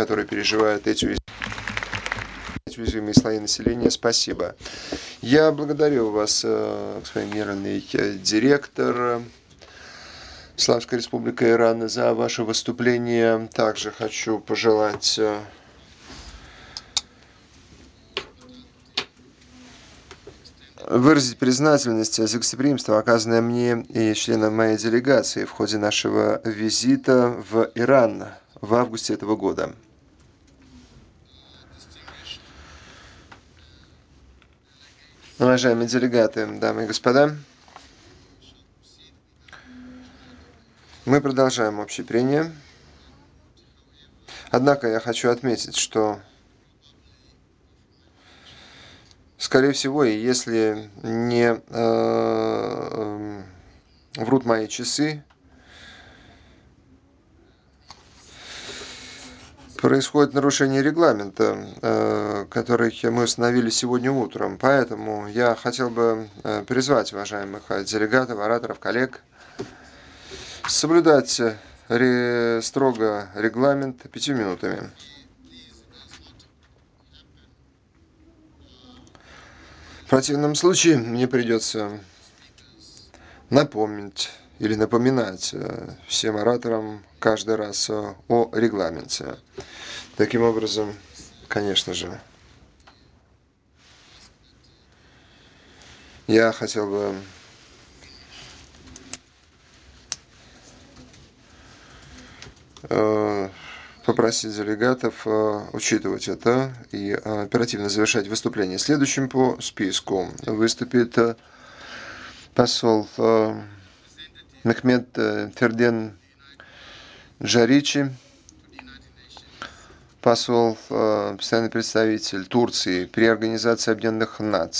которые переживают эти уязвимые слои населения. Спасибо. Я благодарю вас, господин генеральный директор Исламской Республики Иран, за ваше выступление. Также хочу пожелать выразить признательность за гостеприимство, оказанное мне и членам моей делегации в ходе нашего визита в Иран в августе этого года. Уважаемые делегаты, дамы и господа, мы продолжаем общее прения. Однако я хочу отметить, что, скорее всего, и если не врут мои часы, происходит нарушение регламента, который мы установили сегодня утром. Поэтому я хотел бы призвать уважаемых делегатов, ораторов, коллег соблюдать строго регламент 5 минутами. В противном случае мне придется напомнить или напоминать всем ораторам каждый раз о регламенте. Таким образом, конечно же, я хотел бы попросить делегатов учитывать это и оперативно завершать выступление. Следующим по списку выступит посол Мехмед Ферден Джаричи, посол, постоянный представитель Турции при Организации Объединенных Наций.